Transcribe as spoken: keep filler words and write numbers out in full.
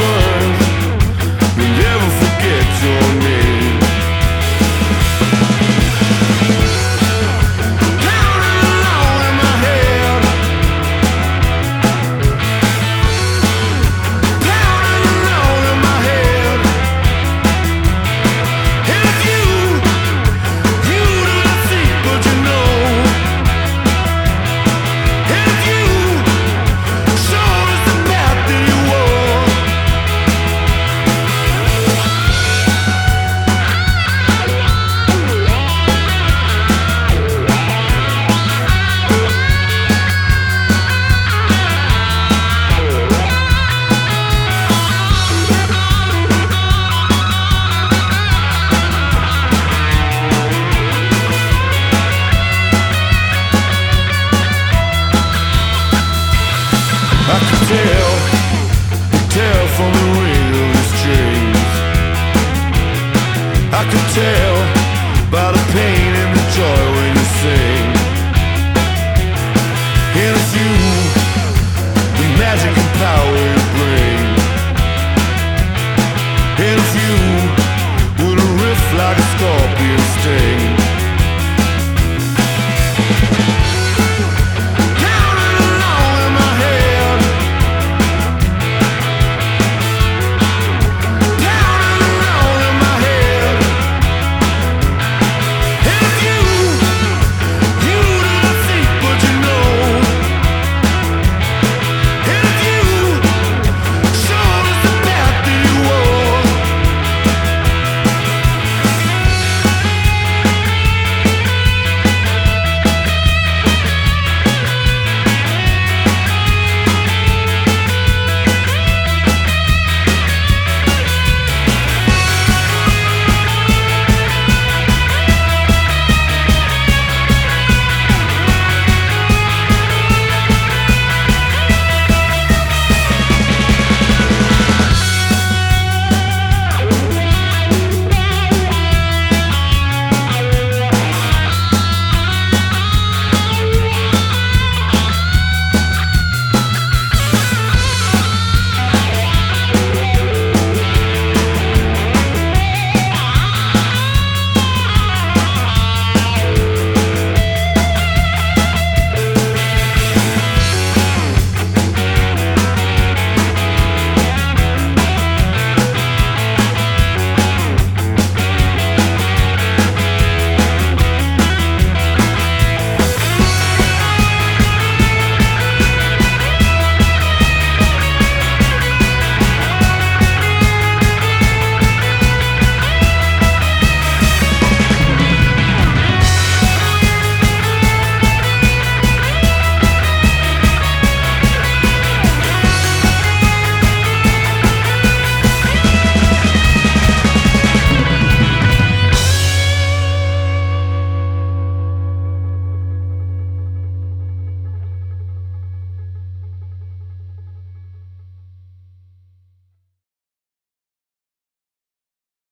worth will never forget your name. Pounding along in my head, pounding along in my head. And if you, you do not see, but you know. And if you showed us the map that you wore. I could tell, tell from the ring of his strings. I could tell by the pain and the joy when you sing. And it's you, the magic and power you bring. And it's you, with a riff like a scorpion